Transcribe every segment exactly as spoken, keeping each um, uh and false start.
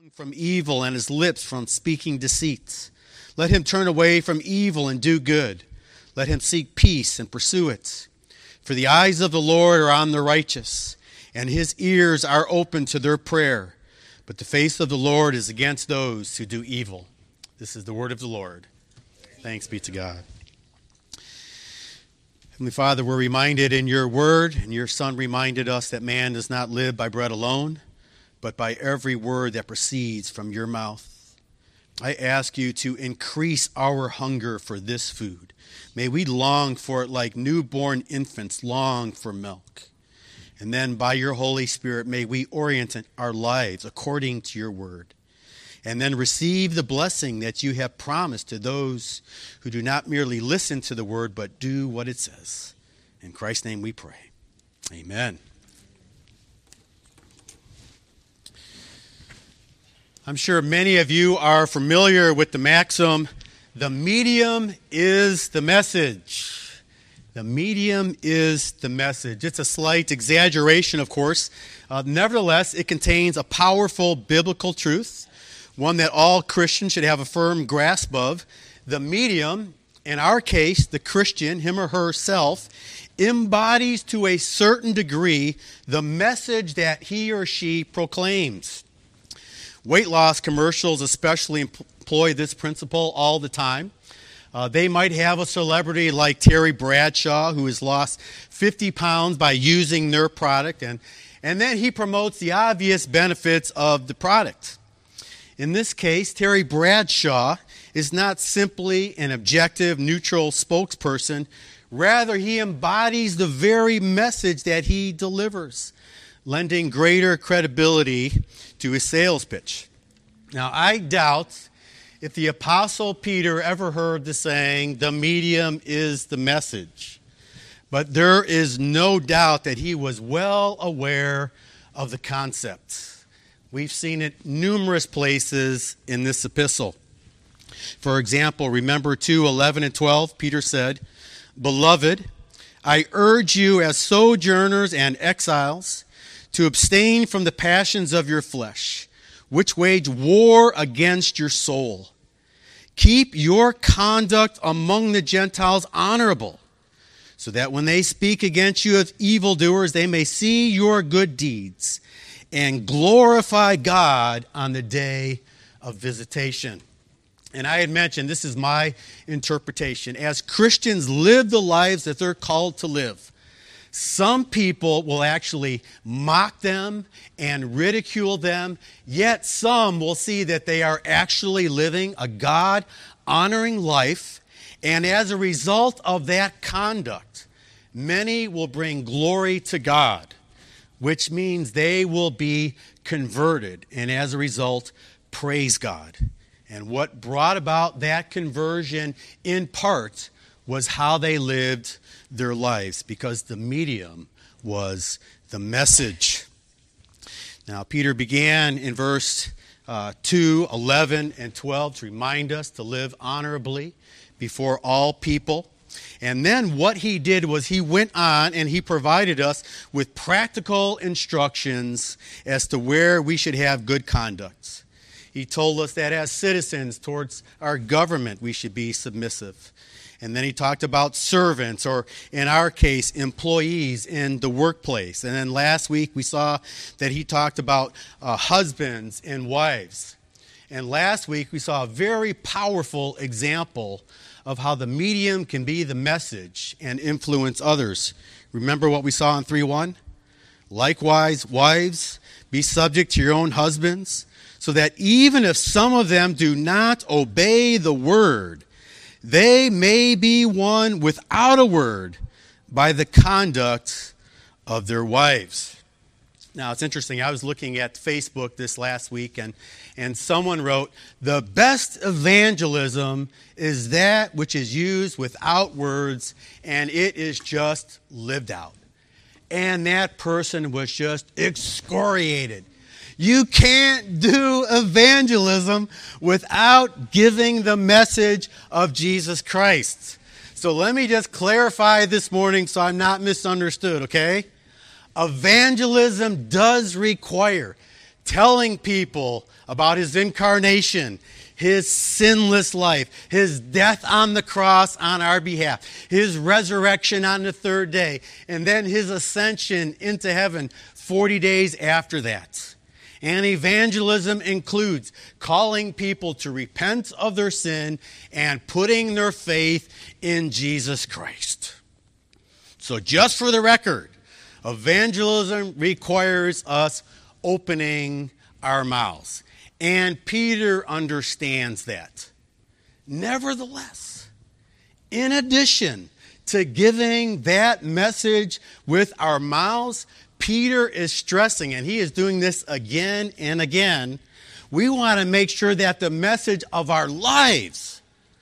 From evil and his lips from speaking deceit. Let him turn away from evil and do good. Let him seek peace and pursue it. For the eyes of the Lord are on the righteous, and his ears are open to their prayer. But the face of the Lord is against those who do evil. This is the word of the Lord. Thanks be to God. Heavenly Father, we're reminded in your word, and your Son reminded us that man does not live by bread alone, but by every word that proceeds from your mouth. I ask you to increase our hunger for this food. May we long for it like newborn infants long for milk. And then by your Holy Spirit, may we orient our lives according to your word. And then receive the blessing that you have promised to those who do not merely listen to the word, but do what it says. In Christ's name we pray. Amen. I'm sure many of you are familiar with the maxim, the medium is the message. The medium is the message. It's a slight exaggeration, of course. Uh, nevertheless, it contains a powerful biblical truth, one that all Christians should have a firm grasp of. The medium, in our case, the Christian, him or herself, embodies to a certain degree the message that he or she proclaims. Weight loss commercials especially employ this principle all the time. Uh, they might have a celebrity like Terry Bradshaw who has lost fifty pounds by using their product, and, and then he promotes the obvious benefits of the product. In this case, Terry Bradshaw is not simply an objective, neutral spokesperson. Rather, he embodies the very message that he delivers, lending greater credibility to his sales pitch. Now, I doubt if the Apostle Peter ever heard the saying, the medium is the message. But there is no doubt that he was well aware of the concept. We've seen it numerous places in this epistle. For example, remember two eleven and twelve, Peter said, "Beloved, I urge you as sojourners and exiles to abstain from the passions of your flesh, which wage war against your soul. Keep your conduct among the Gentiles honorable, so that when they speak against you of evildoers, they may see your good deeds and glorify God on the day of visitation." And I had mentioned, this is my interpretation. As Christians live the lives that they're called to live, some people will actually mock them and ridicule them, yet some will see that they are actually living a God-honoring life, and as a result of that conduct, many will bring glory to God, which means they will be converted, and as a result, praise God. And what brought about that conversion in part was how they lived their lives, because the medium was the message. Now, Peter began in verse uh, two, eleven, and twelve to remind us to live honorably before all people. And then what he did was he went on and he provided us with practical instructions as to where we should have good conduct. He told us that as citizens towards our government, we should be submissive. And then he talked about servants, or in our case, employees in the workplace. And then last week we saw that he talked about uh, husbands and wives. And last week we saw a very powerful example of how the medium can be the message and influence others. Remember what we saw in three one? Likewise, wives, be subject to your own husbands, so that even if some of them do not obey the word, they may be won without a word by the conduct of their wives. Now, it's interesting. I was looking at Facebook this last week, and, and someone wrote, "The best evangelism is that which is used without words, and it is just lived out." And that person was just excoriated. You can't do evangelism without giving the message of Jesus Christ. So let me just clarify this morning so I'm not misunderstood, okay? Evangelism does require telling people about his incarnation, his sinless life, his death on the cross on our behalf, his resurrection on the third day, and then his ascension into heaven forty days after that. And evangelism includes calling people to repent of their sin and putting their faith in Jesus Christ. So just for the record, evangelism requires us opening our mouths. And Peter understands that. Nevertheless, in addition to giving that message with our mouths, Peter is stressing, and he is doing this again and again, we want to make sure that the message of our lives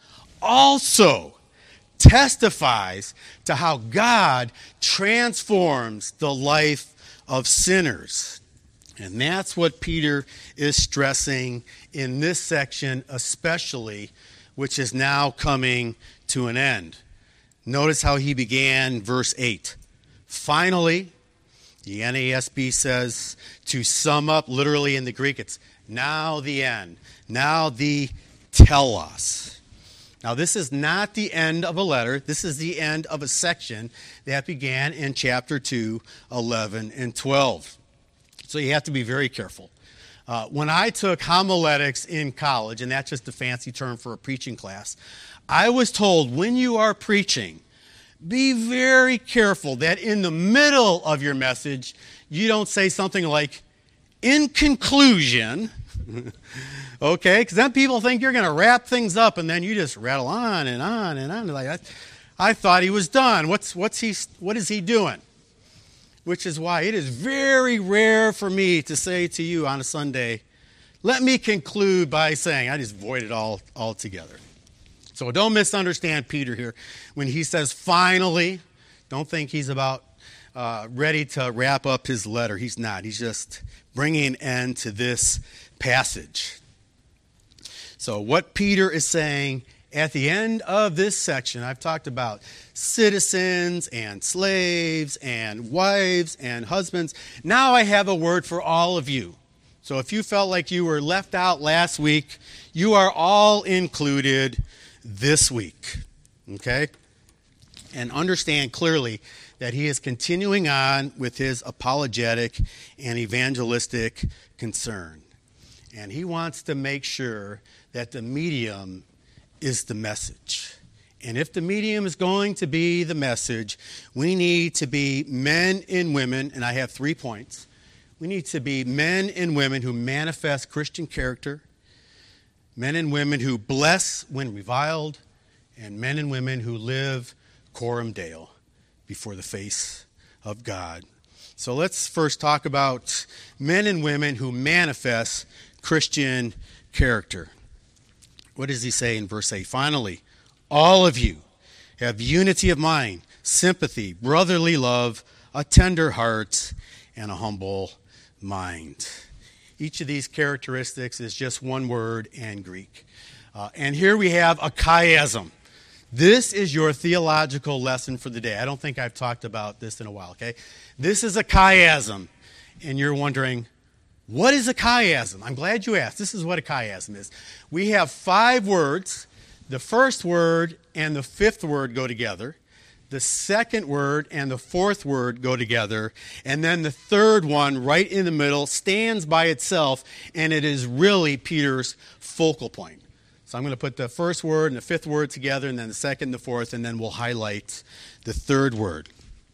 also testifies to how God transforms the life of sinners. And that's what Peter is stressing in this section especially, which is now coming to an end. Notice how he began verse eight. Finally, the N A S B says, to sum up, literally in the Greek, it's now the end. Now the telos. Now this is not the end of a letter. This is the end of a section that began in chapter two, eleven, and twelve. So you have to be very careful. Uh, when I took homiletics in college, and that's just a fancy term for a preaching class, I was told when you are preaching, be very careful that in the middle of your message, you don't say something like, in conclusion, okay? Because then people think you're going to wrap things up, and then you just rattle on and on and on. Like, I, I thought he was done. What's, what's he, what is he doing? Which is why it is very rare for me to say to you on a Sunday, let me conclude by saying, I just void it all altogether. So don't misunderstand Peter here. When he says finally, don't think he's about uh, ready to wrap up his letter. He's not. He's just bringing an end to this passage. So what Peter is saying at the end of this section, I've talked about citizens and slaves and wives and husbands. Now I have a word for all of you. So if you felt like you were left out last week, you are all included this week. Okay? And understand clearly that he is continuing on with his apologetic and evangelistic concern. And he wants to make sure that the medium is the message. And if the medium is going to be the message, we need to be men and women, and I have three points. We need to be men and women who manifest Christian character, men and women who bless when reviled, and men and women who live coram Deo before the face of God. So let's first talk about men and women who manifest Christian character. What does he say in verse eight? Finally, all of you have unity of mind, sympathy, brotherly love, a tender heart, and a humble mind. Each of these characteristics is just one word in Greek. Uh, and here we have a chiasm. This is your theological lesson for the day. I don't think I've talked about this in a while, okay? This is a chiasm. And you're wondering, what is a chiasm? I'm glad you asked. This is what a chiasm is. We have five words. The first word and the fifth word go together. The second word and the fourth word go together. And then the third one, right in the middle, stands by itself, and it is really Peter's focal point. So I'm going to put the first word and the fifth word together, and then the second and the fourth, and then we'll highlight the third word.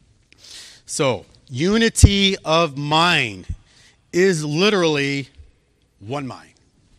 So, unity of mind is literally one mind.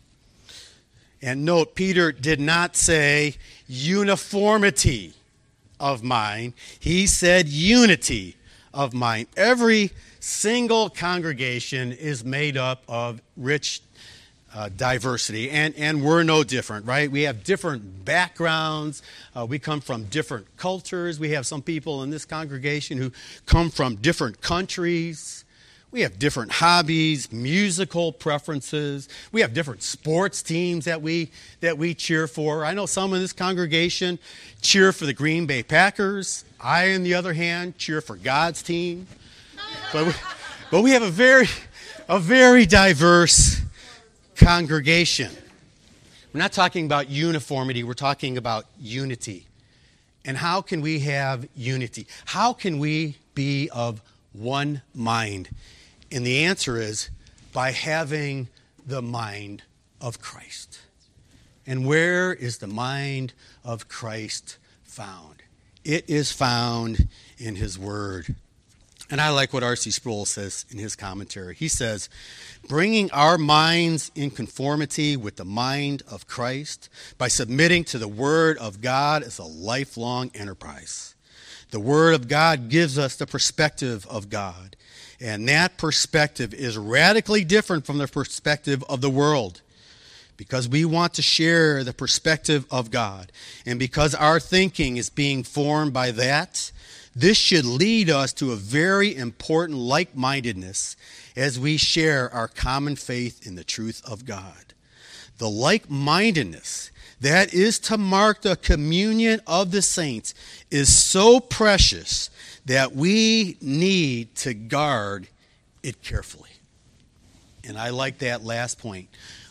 And note, Peter did not say uniformity of mind. He said unity of mind. Every single congregation is made up of rich uh, diversity, and, and we're no different, right? We have different backgrounds. Uh, we come from different cultures. We have some people in this congregation who come from different countries. We have different hobbies, musical preferences. We have different sports teams that we that we cheer for. I know some in this congregation cheer for the Green Bay Packers. I, on the other hand, cheer for God's team. But we, but we have a very a very diverse congregation. We're not talking about uniformity. We're talking about unity. And how can we have unity? How can we be of one mind? And the answer is by having the mind of Christ. And where is the mind of Christ found? It is found in his word. And I like what R C Sproul says in his commentary. He says, bringing our minds in conformity with the mind of Christ by submitting to the Word of God is a lifelong enterprise. The Word of God gives us the perspective of God, and that perspective is radically different from the perspective of the world. Because we want to share the perspective of God, and because our thinking is being formed by that, this should lead us to a very important like-mindedness as we share our common faith in the truth of God. The like-mindedness that is to mark the communion of the saints is so precious that we need to guard it carefully. And I like that last point.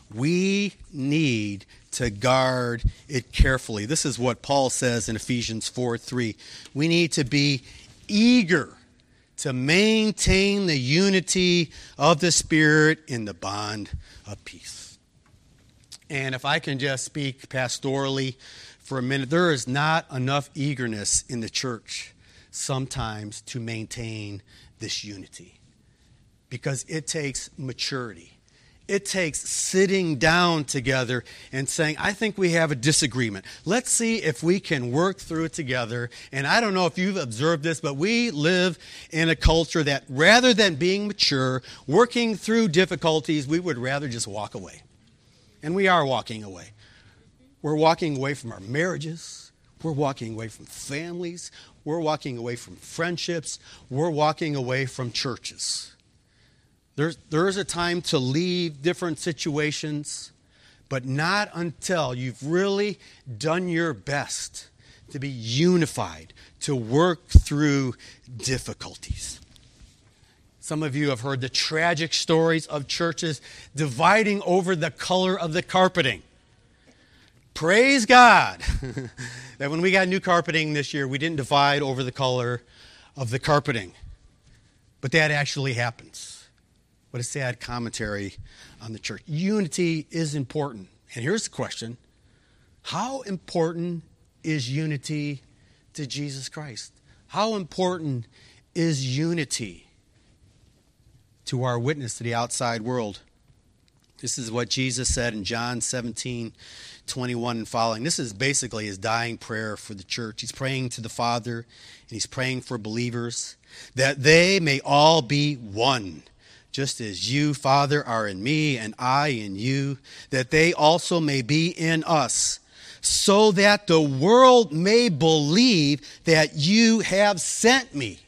We need to guard it carefully. This is what Paul says in Ephesians four three. We need to be eager to maintain the unity of the Spirit in the bond of peace. And if I can just speak pastorally for a minute, there is not enough eagerness in the church sometimes to maintain this unity, because it takes maturity. It takes sitting down together and saying, I think we have a disagreement. Let's see if we can work through it together. And I don't know if you've observed this, but we live in a culture that rather than being mature, working through difficulties, we would rather just walk away. And we are walking away. We're walking away from our marriages. We're walking away from families. We're walking away from friendships. We're walking away from churches. There's, there is a time to leave different situations, but not until you've really done your best to be unified, to work through difficulties. Some of you have heard the tragic stories of churches dividing over the color of the carpeting. Praise God that when we got new carpeting this year, we didn't divide over the color of the carpeting. But that actually happens. What a sad commentary on the church. Unity is important. And here's the question. How important is unity to Jesus Christ? How important is unity to our witness to the outside world? This is what Jesus said in John seventeen, twenty-one and following. This is basically his dying prayer for the church. He's praying to the Father, and he's praying for believers, that they may all be one. Just as you, Father, are in me and I in you, that they also may be in us, so that the world may believe that you have sent me.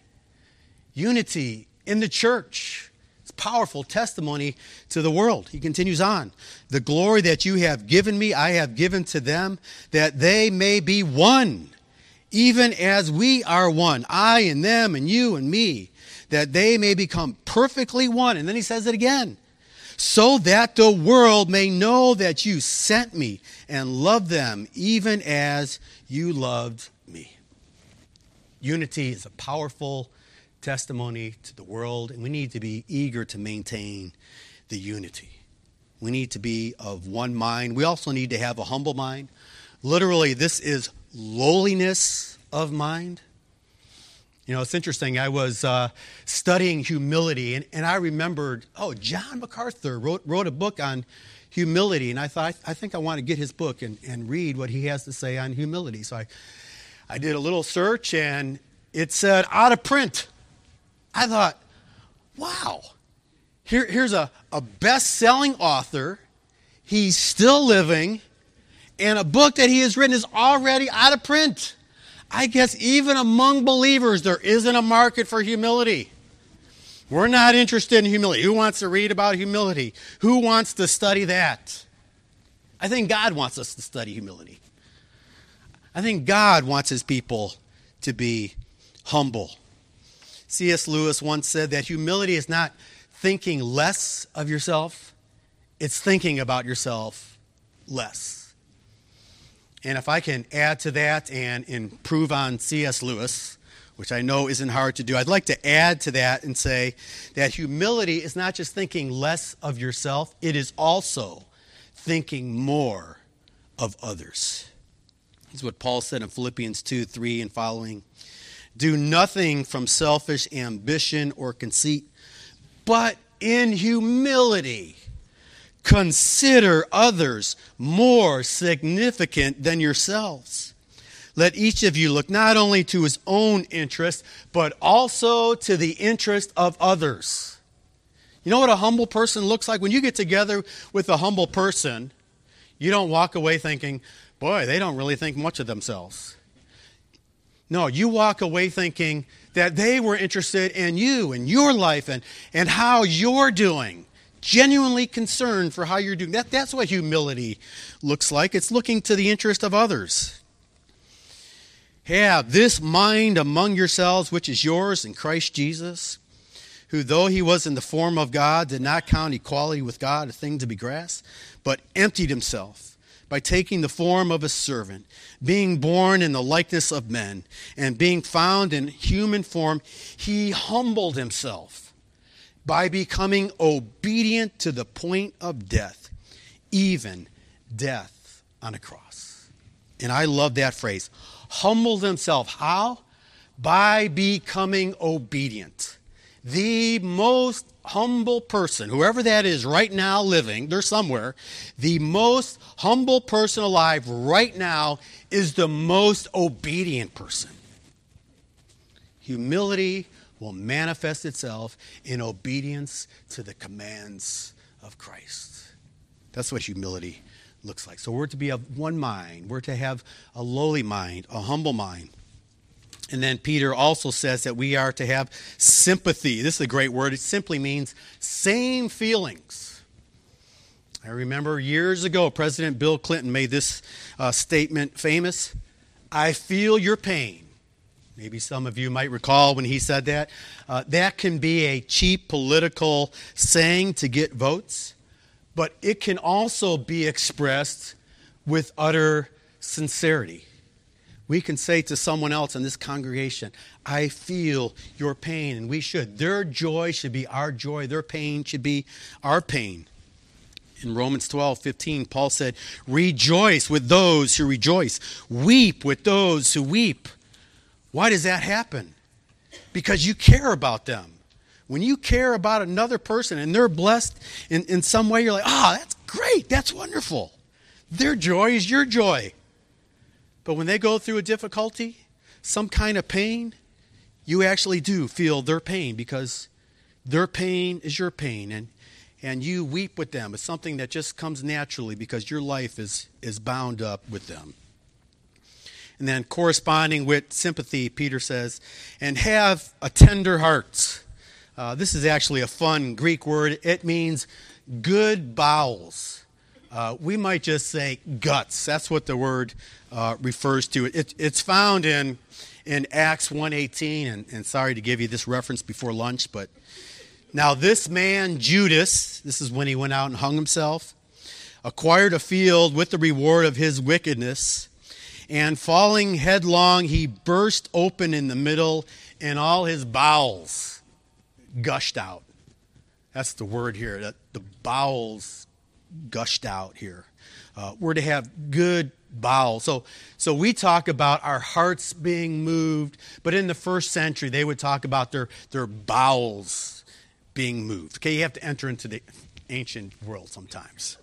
Unity in the church. It's powerful testimony to the world. He continues on. The glory that you have given me, I have given to them, that they may be one, even as we are one, I and them and you and me, that they may become perfectly one. And then he says it again. So that the world may know that you sent me and loved them even as you loved me. Unity is a powerful testimony to the world, and we need to be eager to maintain the unity. We need to be of one mind. We also need to have a humble mind. Literally, this is lowliness of mind. You know, it's interesting. I was uh, studying humility, and, and I remembered, oh, John MacArthur wrote, wrote a book on humility, and I thought, I think I want to get his book and, and read what he has to say on humility. So I, I did a little search, and it said out of print. I thought, wow, here, here's a, a best-selling author. He's still living, and a book that he has written is already out of print. I guess even among believers, there isn't a market for humility. We're not interested in humility. Who wants to read about humility? Who wants to study that? I think God wants us to study humility. I think God wants his people to be humble. C S Lewis once said that humility is not thinking less of yourself. it's thinking about yourself less. And if I can add to that and improve on C S Lewis, which I know isn't hard to do, I'd like to add to that and say that humility is not just thinking less of yourself, it is also thinking more of others. This is what Paul said in Philippians two, three and following. Do nothing from selfish ambition or conceit, but in humility consider others more significant than yourselves. Let each of you look not only to his own interest, but also to the interest of others. You know what a humble person looks like? When you get together with a humble person, you don't walk away thinking, boy, they don't really think much of themselves. No, you walk away thinking that they were interested in you and your life and, and how you're doing. Genuinely concerned for how you're doing. That, that's what humility looks like. It's looking to the interest of others. Have this mind among yourselves, which is yours in Christ Jesus, who though he was in the form of God, did not count equality with God a thing to be grasped, but emptied himself by taking the form of a servant, being born in the likeness of men, and being found in human form, he humbled himself by becoming obedient to the point of death, even death on a cross. And I love that phrase. Humbled himself. How? By becoming obedient. The most humble person, whoever that is right now living, they're somewhere, the most humble person alive right now is the most obedient person. Humility will manifest itself in obedience to the commands of Christ. That's what humility looks like. So we're to be of one mind. We're to have a lowly mind, a humble mind. And then Peter also says that we are to have sympathy. This is a great word. It simply means same feelings. I remember years ago, President Bill Clinton made this uh, statement famous. I feel your pain. Maybe some of you might recall when he said that. Uh, that can be a cheap political saying to get votes, but it can also be expressed with utter sincerity. We can say to someone else in this congregation, I feel your pain, and we should. Their joy should be our joy. Their pain should be our pain. In Romans twelve fifteen, Paul said, rejoice with those who rejoice. Weep with those who weep. Why does that happen? Because you care about them. When you care about another person and they're blessed in, in some way, you're like, ah, oh, that's great. That's wonderful. Their joy is your joy. But when they go through a difficulty, some kind of pain, you actually do feel their pain because their pain is your pain. And, and you weep with them. It's something that just comes naturally because your life is, is bound up with them. And then corresponding with sympathy, Peter says, and have a tender heart. Uh, this is actually a fun Greek word. It means good bowels. Uh, we might just say guts. That's what the word uh, refers to. It, it's found in, in Acts one eighteen, and, and sorry to give you this reference before lunch, but now this man, Judas, this is when he went out and hung himself, acquired a field with the reward of his wickedness, and falling headlong, he burst open in the middle, and all his bowels gushed out. That's the word here, that the bowels gushed out here. Uh, we're to have good bowels. So, so we talk about our hearts being moved, but in the first century, they would talk about their, their bowels being moved. Okay, you have to enter into the ancient world sometimes.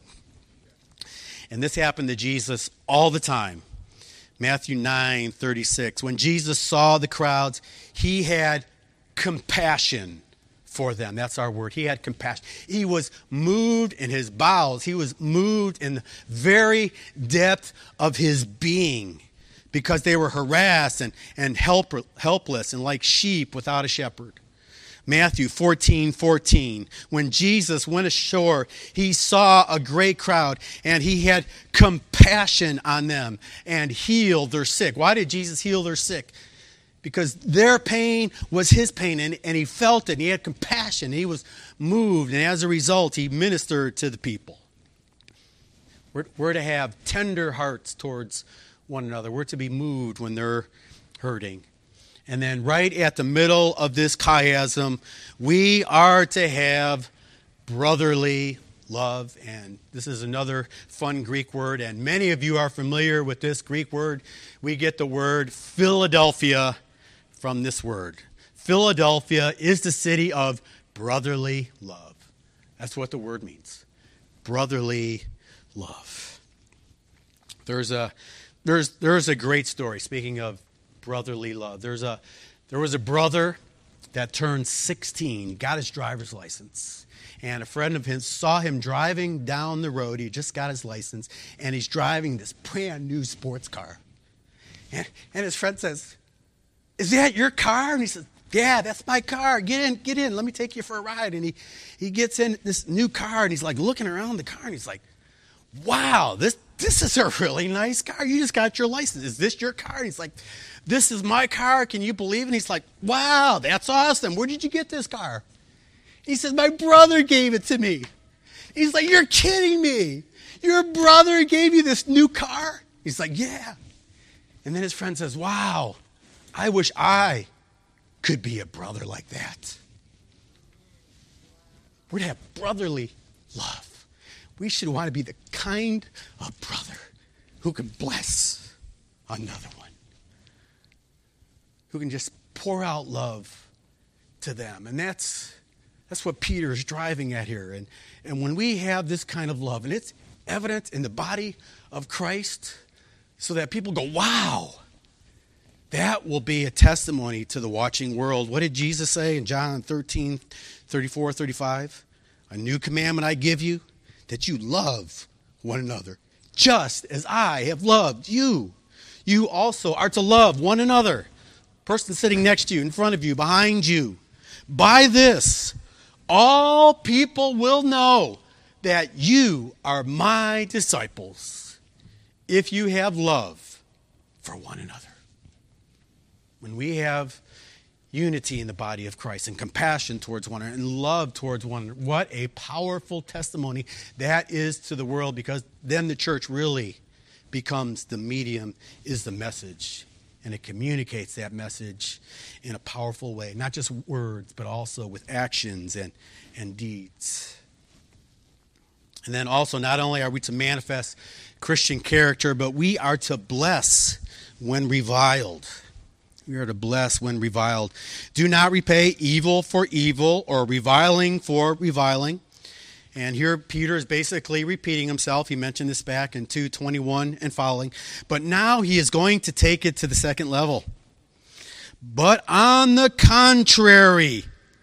And this happened to Jesus all the time. Matthew nine thirty-six. When Jesus saw the crowds, he had compassion for them. That's our word. He had compassion. He was moved in his bowels. He was moved in the very depth of his being because they were harassed and, and help, helpless and like sheep without a shepherd. Matthew fourteen fourteen. When Jesus went ashore, he saw a great crowd and he had compassion on them and healed their sick. Why did Jesus heal their sick? Because their pain was his pain, and, and he felt it, and he had compassion. He was moved, and as a result, he ministered to the people. We're, we're to have tender hearts towards one another. We're to be moved when they're hurting. And then right at the middle of this chiasm, we are to have brotherly love. And this is another fun Greek word, and many of you are familiar with this Greek word. We get the word Philadelphia from this word. Philadelphia is the city of brotherly love. That's what the word means. Brotherly love. There's a there's there's a great story, speaking of brotherly love. There's a there was a brother that turned sixteen, got his driver's license. And a friend of his saw him driving down the road. He just got his license, and he's driving this brand new sports car. And, and his friend says, "Is that your car?" And he says, "Yeah, that's my car. Get in, get in. Let me take you for a ride." And he, he gets in this new car, and he's like looking around the car, and he's like, "Wow, this this is a really nice car. You just got your license. Is this your car?" And he's like, "This is my car. Can you believe it?" And he's like, "Wow, that's awesome. Where did you get this car?" He says, "My brother gave it to me." He's like, "You're kidding me. Your brother gave you this new car?" He's like, "Yeah." And then his friend says, "Wow, I wish I could be a brother like that." We're to have brotherly love. We should want to be the kind of brother who can bless another one, who can just pour out love to them. And that's that's what Peter is driving at here. And, and when we have this kind of love, and it's evident in the body of Christ, so that people go, "Wow," that will be a testimony to the watching world. What did Jesus say in John thirteen, thirty-four, thirty-five? "A new commandment I give you, that you love one another, just as I have loved you. You also are to love one another." Person sitting next to you, in front of you, behind you. "By this, all people will know that you are my disciples, if you have love for one another." When we have unity in the body of Christ and compassion towards one another and love towards one another, what a powerful testimony that is to the world, because then the church really becomes the medium, is the message. And it communicates that message in a powerful way, not just words, but also with actions and, and deeds. And then also, not only are we to manifest Christian character, but we are to bless when reviled. We are to bless when reviled. "Do not repay evil for evil or reviling for reviling." And here Peter is basically repeating himself. He mentioned this back in two twenty-one and following. But now he is going to take it to the second level. "But on the contrary,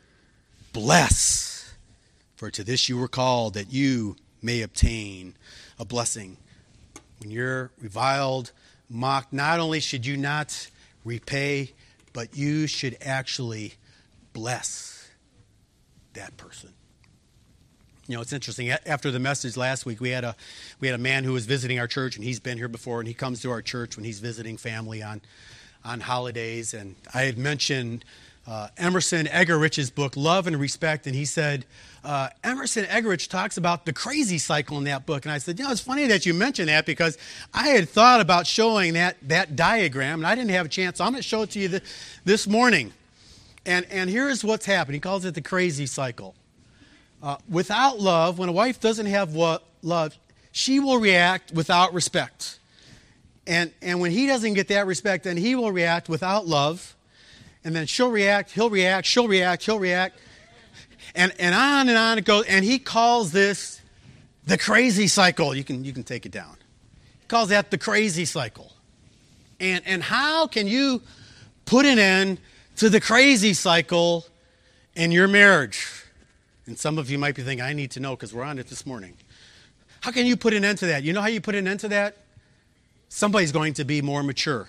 bless. For to this you were called, that you may obtain a blessing." When you're reviled, mocked, not only should you not repay, but you should actually bless that person. You know, it's interesting. After the message last week, we had a we had a man who was visiting our church, and he's been here before, and he comes to our church when he's visiting family on on holidays. And I had mentioned uh, Emerson Eggerich's book, Love and Respect, and he said, uh, Emerson Eggerich talks about the crazy cycle in that book. And I said, you know, it's funny that you mentioned that, because I had thought about showing that that diagram, and I didn't have a chance, so I'm going to show it to you th- this morning. And and here's what's happened. He calls it the crazy cycle. Uh, without love, when a wife doesn't have what, love, she will react without respect. And and when he doesn't get that respect, then he will react without love. And then she'll react, he'll react, she'll react, he'll react. And and on and on it goes. And he calls this the crazy cycle. You can you can take it down. He calls that the crazy cycle. And and how can you put an end to the crazy cycle in your marriage? And some of you might be thinking, I need to know, because we're on it this morning. How can you put an end to that? You know how you put an end to that? Somebody's going to be more mature.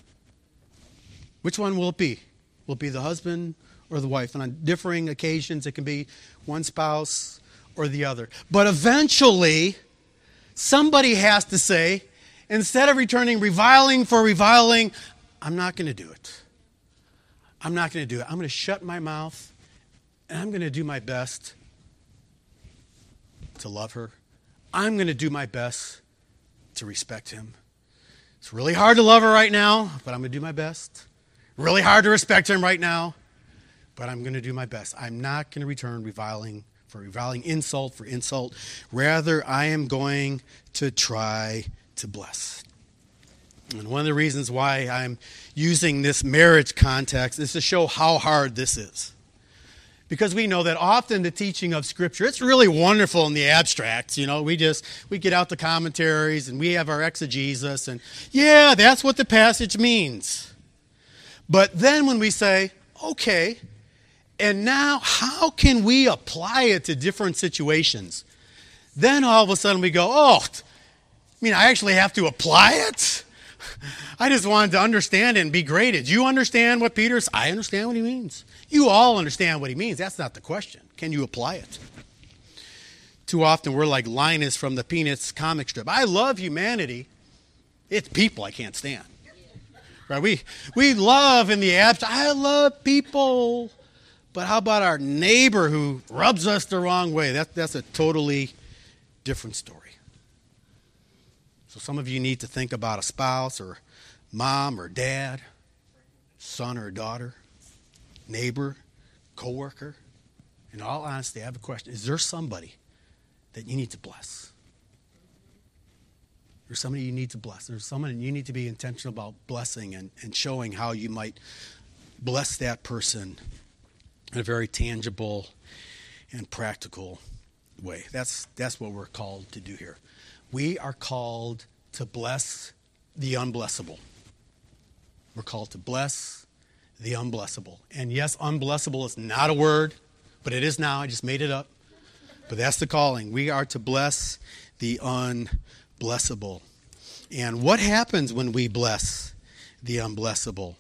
Which one will it be? Will it be the husband or the wife? And on differing occasions, it can be one spouse or the other. But eventually, somebody has to say, instead of returning reviling for reviling, I'm not going to do it. I'm not going to do it. I'm going to shut my mouth. And I'm going to do my best to love her. I'm going to do my best to respect him. It's really hard to love her right now, but I'm going to do my best. Really hard to respect him right now, but I'm going to do my best. I'm not going to return reviling for reviling, insult for insult. Rather, I am going to try to bless. And one of the reasons why I'm using this marriage context is to show how hard this is. Because we know that often the teaching of Scripture, it's really wonderful in the abstract. You know, we just, we get out the commentaries and we have our exegesis and, yeah, that's what the passage means. But then when we say, okay, and now how can we apply it to different situations? Then all of a sudden we go, oh, I mean, I actually have to apply it? I just wanted to understand it and be graded. You understand what Peter's? I understand what he means. You all understand what he means. That's not the question. Can you apply it? Too often we're like Linus from the Peanuts comic strip. I love humanity. It's people I can't stand. Right? We we love in the abstract. I love people. But how about our neighbor who rubs us the wrong way? That, that's a totally different story. So some of you need to think about a spouse or mom or dad, son or daughter, neighbor, coworker. In all honesty, I have a question. Is there somebody that you need to bless? There's somebody you need to bless. There's someone you need to be intentional about blessing and, and showing how you might bless that person in a very tangible and practical way. That's, that's what we're called to do here. We are called to bless the unblessable. We're called to bless the unblessable. And yes, unblessable is not a word, but it is now. I just made it up. But that's the calling. We are to bless the unblessable. And what happens when we bless the unblessable?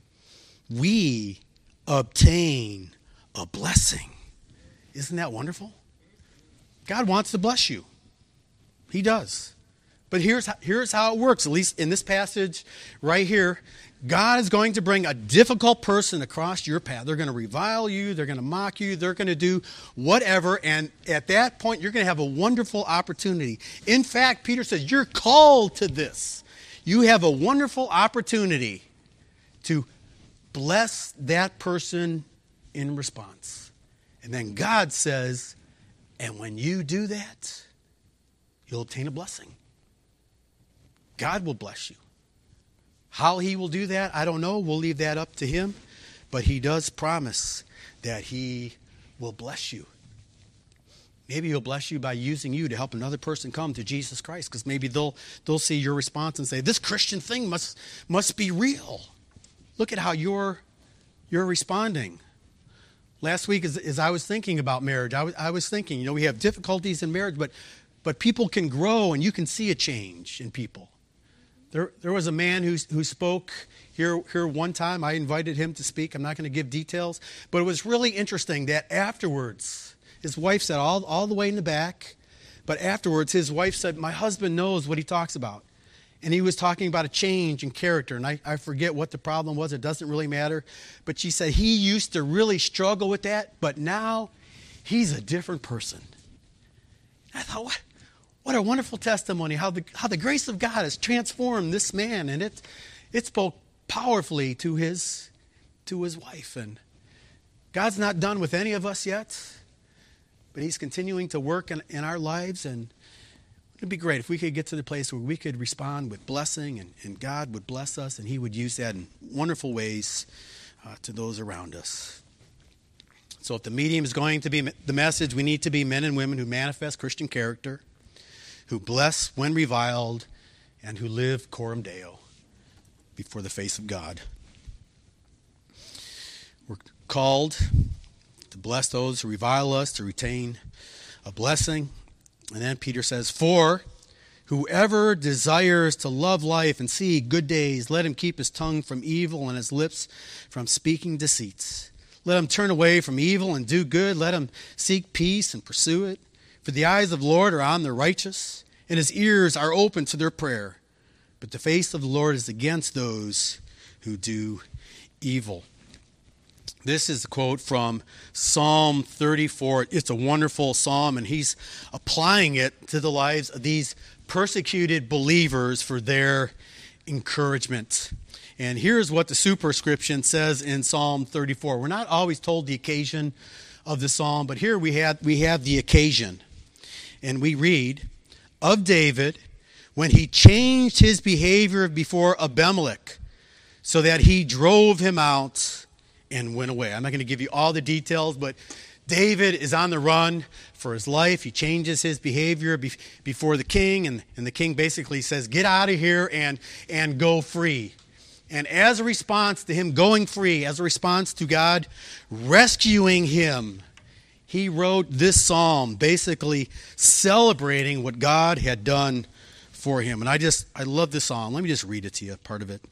We obtain a blessing. Isn't that wonderful? God wants to bless you. He does. But here's how, here's how it works, at least in this passage right here. God is going to bring a difficult person across your path. They're going to revile you. They're going to mock you. They're going to do whatever. And at that point, you're going to have a wonderful opportunity. In fact, Peter says, you're called to this. You have a wonderful opportunity to bless that person in response. And then God says, and when you do that, you'll obtain a blessing. God will bless you. How he will do that, I don't know. We'll leave that up to him. But he does promise that he will bless you. Maybe he'll bless you by using you to help another person come to Jesus Christ, because maybe they'll they'll see your response and say, this Christian thing must must be real. Look at how you're you're responding. Last week, as, as I was thinking about marriage, I was, I was thinking, you know, we have difficulties in marriage, but but people can grow and you can see a change in people. There, there was a man who, who spoke here, here one time. I invited him to speak. I'm not going to give details. But it was really interesting that afterwards, his wife said, all, all the way in the back, but afterwards his wife said, my husband knows what he talks about. And he was talking about a change in character. And I, I forget what the problem was. It doesn't really matter. But she said he used to really struggle with that, but now he's a different person. I thought, what? What a wonderful testimony, how the how the grace of God has transformed this man, and it it spoke powerfully to his to his wife. And God's not done with any of us yet, but he's continuing to work in, in our lives, and it'd be great if we could get to the place where we could respond with blessing, and, and God would bless us, and he would use that in wonderful ways uh, to those around us. So if the medium is going to be the message, we need to be men and women who manifest Christian character, who bless when reviled, and who live coram Deo before the face of God. We're called to bless those who revile us, to retain a blessing. And then Peter says, for whoever desires to love life and see good days, let him keep his tongue from evil and his lips from speaking deceits. Let him turn away from evil and do good. Let him seek peace and pursue it. For the eyes of the Lord are on the righteous, and his ears are open to their prayer. But the face of the Lord is against those who do evil. This is a quote from Psalm thirty-four. It's a wonderful psalm, and he's applying it to the lives of these persecuted believers for their encouragement. And here's what the superscription says in Psalm thirty-four. We're not always told the occasion of the psalm, but here we have, we have the occasion. And we read, of David, when he changed his behavior before Abimelech, so that he drove him out and went away. I'm not going to give you all the details, but David is on the run for his life. He changes his behavior be- before the king, and, and the king basically says, get out of here and, and go free. And as a response to him going free, as a response to God rescuing him, he wrote this psalm basically celebrating what God had done for him. And I just, I love this psalm. Let me just read it to you, part of it.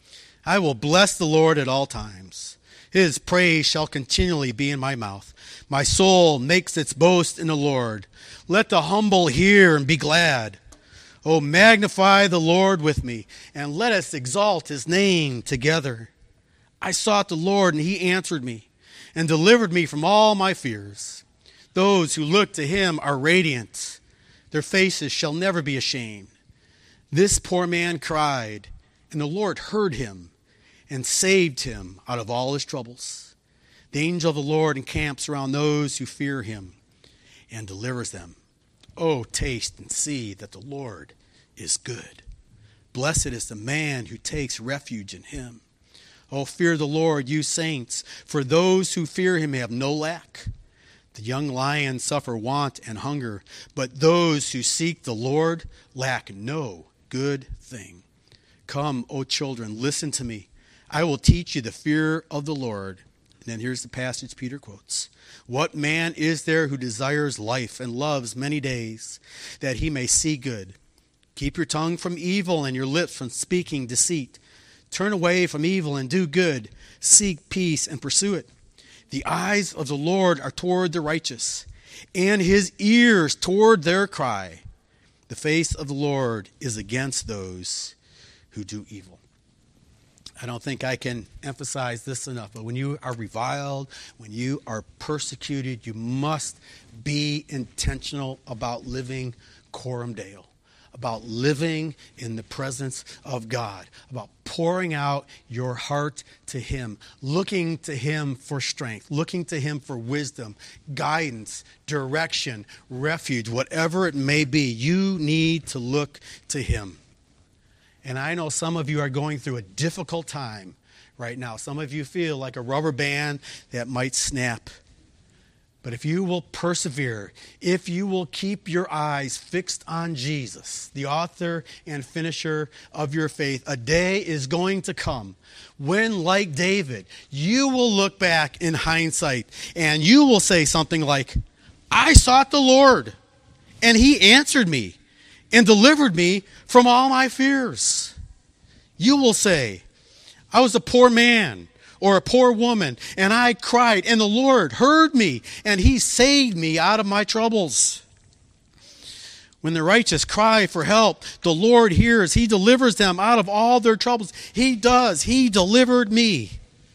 I will bless the Lord at all times. His praise shall continually be in my mouth. My soul makes its boast in the Lord. Let the humble hear and be glad. Oh, magnify the Lord with me, and let us exalt his name together. I sought the Lord, and he answered me, and delivered me from all my fears. Those who look to him are radiant. Their faces shall never be ashamed. This poor man cried, and the Lord heard him, and saved him out of all his troubles. The angel of the Lord encamps around those who fear him and delivers them. Oh, taste and see that the Lord is good. Blessed is the man who takes refuge in him. Oh, fear the Lord, you saints, for those who fear him have no lack. The young lions suffer want and hunger, but those who seek the Lord lack no good thing. Come, O children, listen to me. I will teach you the fear of the Lord. And then here's the passage Peter quotes. What man is there who desires life and loves many days, that he may see good? Keep your tongue from evil and your lips from speaking deceit. Turn away from evil and do good. Seek peace and pursue it. The eyes of the Lord are toward the righteous, and his ears toward their cry. The face of the Lord is against those who do evil. I don't think I can emphasize this enough, but when you are reviled, when you are persecuted, you must be intentional about living coram Deo, about living in the presence of God, about pouring out your heart to him, looking to him for strength, looking to him for wisdom, guidance, direction, refuge, whatever it may be. You need to look to him. And I know some of you are going through a difficult time right now. Some of you feel like a rubber band that might snap. But if you will persevere, if you will keep your eyes fixed on Jesus, the author and finisher of your faith, a day is going to come when, like David, you will look back in hindsight and you will say something like, I sought the Lord, and he answered me and delivered me from all my fears. You will say, I was a poor man or a poor woman, and I cried, and the Lord heard me, and he saved me out of my troubles. When the righteous cry for help, the Lord hears. He delivers them out of all their troubles. He does. He delivered me.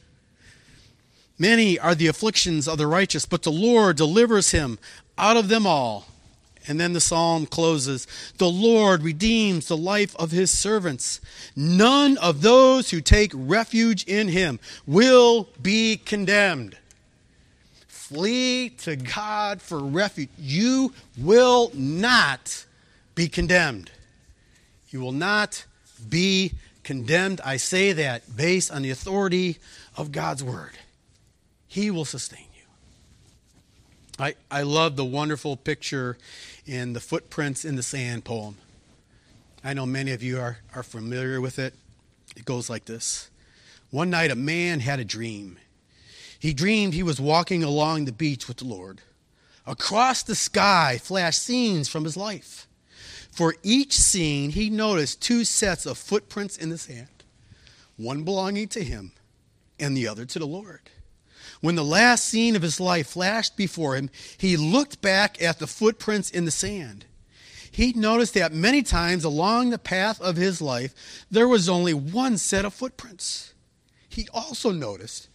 Many are the afflictions of the righteous, but the Lord delivers him out of them all. And then the psalm closes, the Lord redeems the life of his servants. None of those who take refuge in him will be condemned. Flee to God for refuge. You will not be condemned. You will not be condemned. I say that based on the authority of God's word. He will sustain you. I, I love the wonderful picture in the Footprints in the Sand poem. I know many of you are, are familiar with it. It goes like this. One night a man had a dream. He dreamed he was walking along the beach with the Lord. Across the sky flashed scenes from his life. For each scene he noticed two sets of footprints in the sand, one belonging to him and the other to the Lord. When the last scene of his life flashed before him, he looked back at the footprints in the sand. He noticed that many times along the path of his life, there was only one set of footprints. He also noticed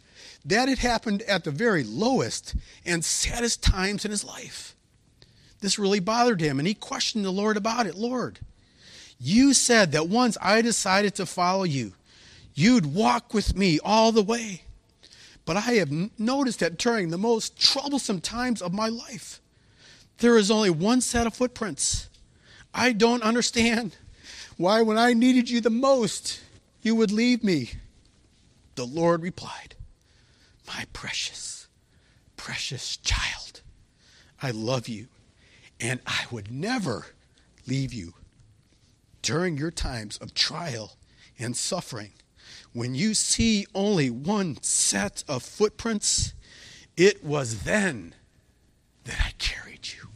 that had happened at the very lowest and saddest times in his life. This really bothered him, and he questioned the Lord about it. Lord, you said that once I decided to follow you, you'd walk with me all the way. But I have noticed that during the most troublesome times of my life, there is only one set of footprints. I don't understand why when I needed you the most, you would leave me. The Lord replied, my precious, precious child, I love you, and I would never leave you. During your times of trial and suffering, when you see only one set of footprints, it was then that I carried you.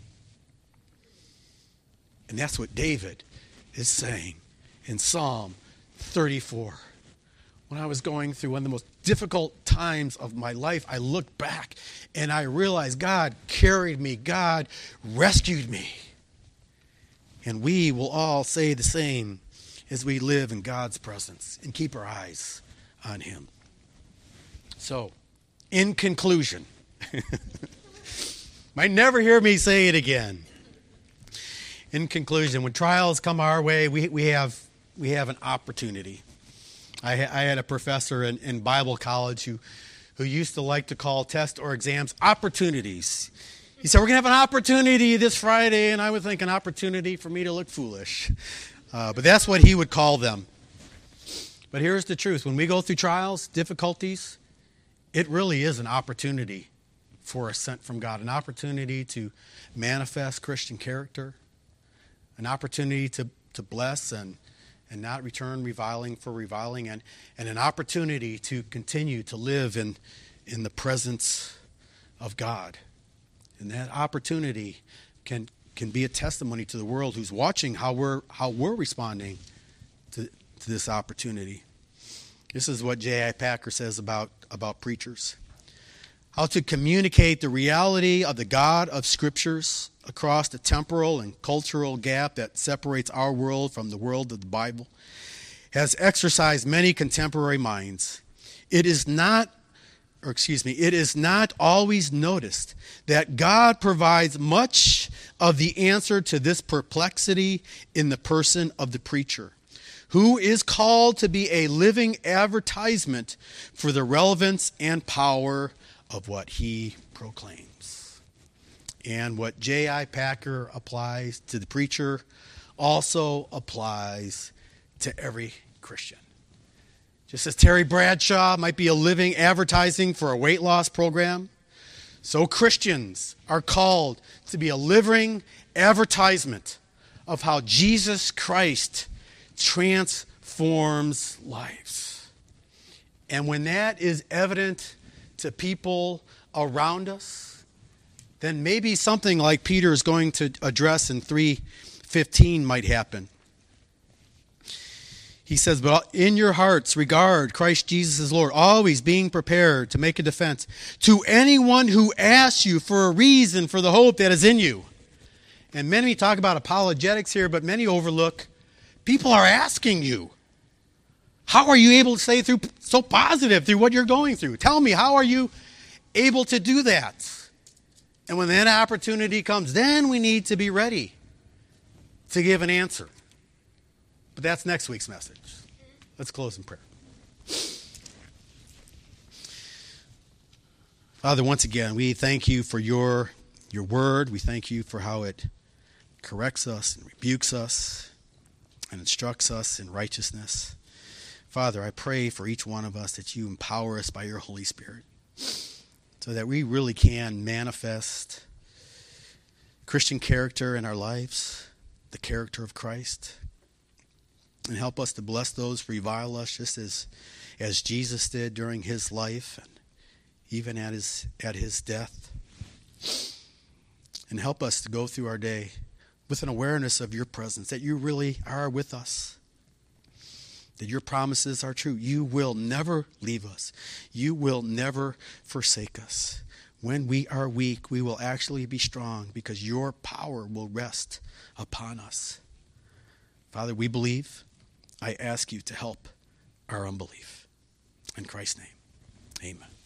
And that's what David is saying in Psalm thirty-four. When I was going through one of the most difficult times of my life, I looked back and I realized God carried me. God rescued me. And we will all say the same as we live in God's presence and keep our eyes on him. So, in conclusion, might never hear me say it again. In conclusion, when trials come our way, we, we have we have an opportunity. I, I had a professor in, in Bible college who, who used to like to call tests or exams opportunities. He said, we're going to have an opportunity this Friday, and I would think an opportunity for me to look foolish. Uh, but that's what he would call them. But here's the truth. When we go through trials, difficulties, it really is an opportunity for a sent from God, an opportunity to manifest Christian character, an opportunity to, to bless and and not return reviling for reviling, and, and an opportunity to continue to live in, in the presence of God. And that opportunity can can be a testimony to the world who's watching how we're how we're responding to, to this opportunity. This is what J I Packer says about, about preachers. How to communicate the reality of the God of Scriptures across the temporal and cultural gap that separates our world from the world of the Bible has exercised many contemporary minds. It is not, or excuse me, it is not always noticed that God provides much of the answer to this perplexity in the person of the preacher, who is called to be a living advertisement for the relevance and power of what he proclaims. And what J I Packer applies to the preacher also applies to every Christian. Just as Terry Bradshaw might be a living advertising for a weight loss program, so Christians are called to be a living advertisement of how Jesus Christ transforms lives. And when that is evident to people around us, then maybe something like Peter is going to address in three fifteen might happen. He says, but in your hearts regard Christ Jesus as Lord, always being prepared to make a defense to anyone who asks you for a reason for the hope that is in you. And many talk about apologetics here, but many overlook people are asking you, how are you able to stay through so positive through what you're going through? Tell me, how are you able to do that? And when that opportunity comes, then we need to be ready to give an answer. But that's next week's message. Let's close in prayer. Father, once again, we thank you for your, your word. We thank you for how it corrects us and rebukes us and instructs us in righteousness. Father, I pray for each one of us that you empower us by your Holy Spirit so that we really can manifest Christian character in our lives, the character of Christ, and help us to bless those who revile us just as, as Jesus did during his life and even at his, at his death. And help us to go through our day with an awareness of your presence, that you really are with us, that your promises are true. You will never leave us. You will never forsake us. When we are weak, we will actually be strong because your power will rest upon us. Father, we believe. I ask you to help our unbelief. In Christ's name, amen.